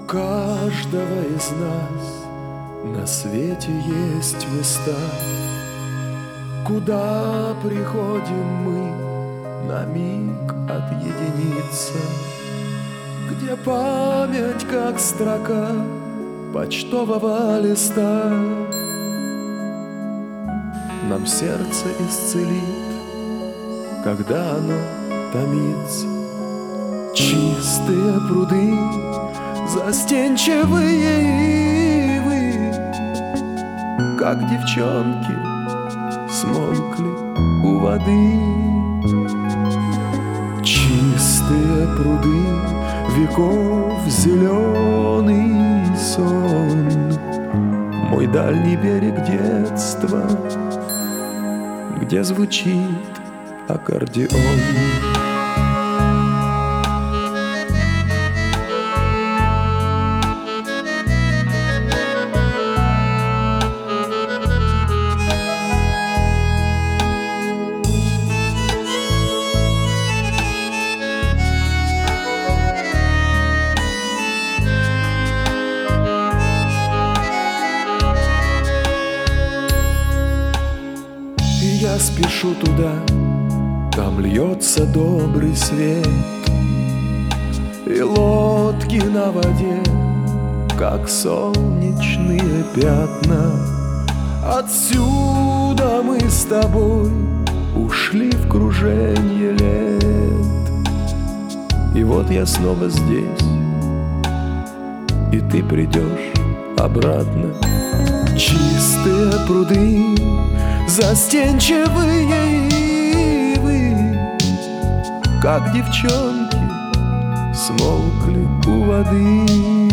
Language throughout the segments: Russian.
каждого из нас на свете есть места, куда приходим мы на миг отъединиться, где память, как строка почтового листа, нам сердце исцелит, когда оно томится. Чистые пруды, застенчивые ивы, как девчонки, смолкли у воды. Чистые пруды, веков зеленый сон, мой дальний берег детства, где звучит аккордеон. Я спешу туда, там льется добрый свет, и лодки на воде, как солнечные пятна. Отсюда мы с тобой ушли в круженье лет, и вот я снова здесь, и ты придешь обратно. Чистые пруды, застенчивые ивы, как девчонки, смолкли у воды.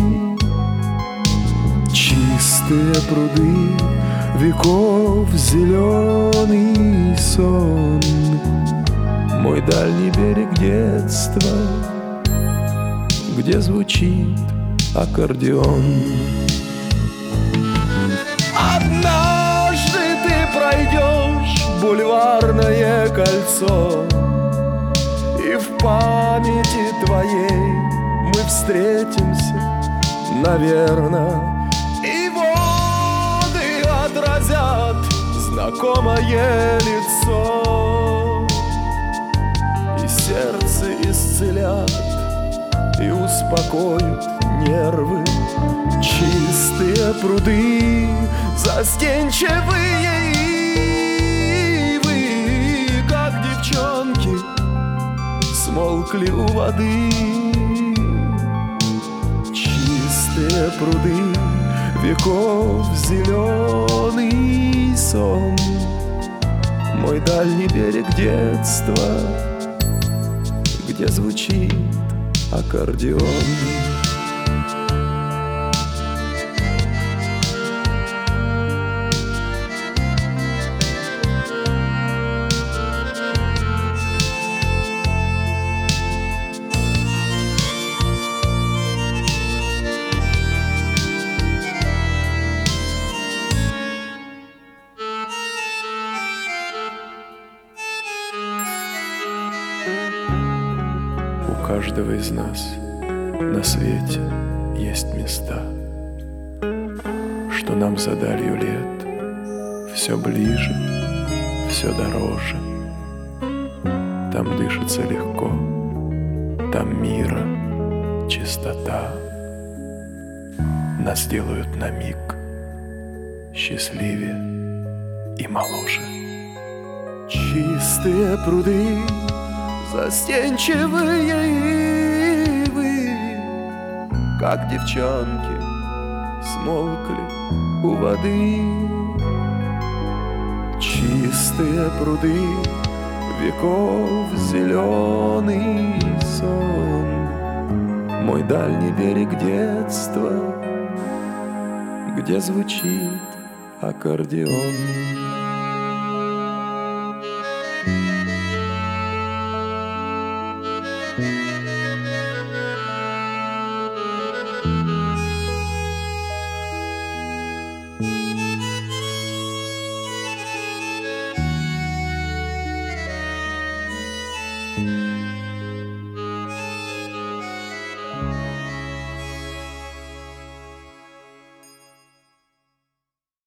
Чистые пруды, веков зеленый сон, мой дальний берег детства, где звучит аккордеон. Однажды ты пройдешь бульварное кольцо, и в памяти твоей мы встретимся, наверно, и воды отразят знакомое лицо, и сердце исцелят, и успокоят нервы. Чистые пруды, застенчивые ивы, как девчонки, смолкли у воды. Чистые пруды, веков зеленый сон, мой дальний берег детства, где звучит аккордеон. У каждого из нас на свете есть места, что нам за далью лет все ближе, все дороже. Там дышится легко, там мира чистота. Нас делают на миг счастливее и моложе. Чистые пруды, застенчивые ивы, как девчонки, смолкли у воды. Чистые пруды, веков зеленый сон, мой дальний берег детства, где звучит аккордеон.